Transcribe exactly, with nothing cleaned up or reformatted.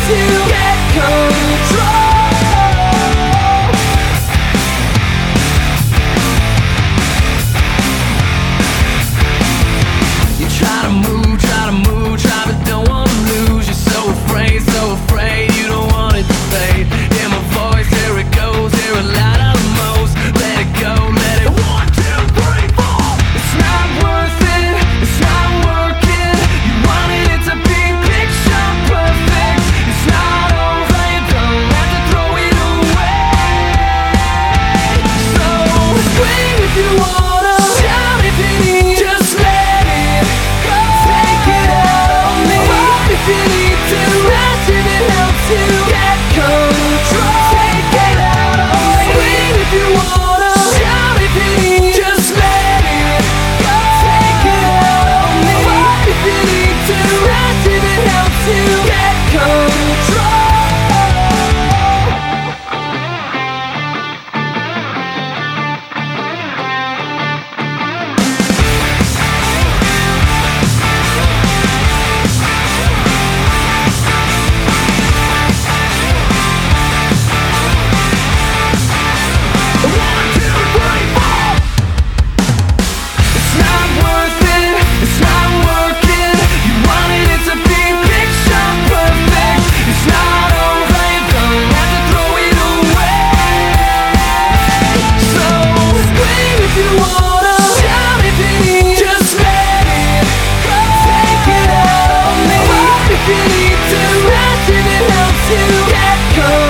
to get control. You try to move, try to move, try but don't wanna lose. You're so afraid, so afraid you don't want it to fade. Hear my voice, here it goes, hear it louder than most. Let it go, let it one, two, three, four. It's not worth it, it's not working. You wanted it to be picture perfect. It's not over, you don't have to throw it away. So scream if you wanna, shout if you need, just let it go. Take it out on me, pop if you need to, scratch if it helps you get control. Take it out on me, scream if you wanna, shout if you need, just let it go. Take it out on me, pop if you need to, scratch if it helps you get control. One, two, three, four. It's not worth it, it's not working. You wanted it to be picture perfect. It's not over, you don't have to throw it away. So scream if you wanna, shout if you need, just let it go. Take it out on me, pop if you need to, scratch if it helps you get control.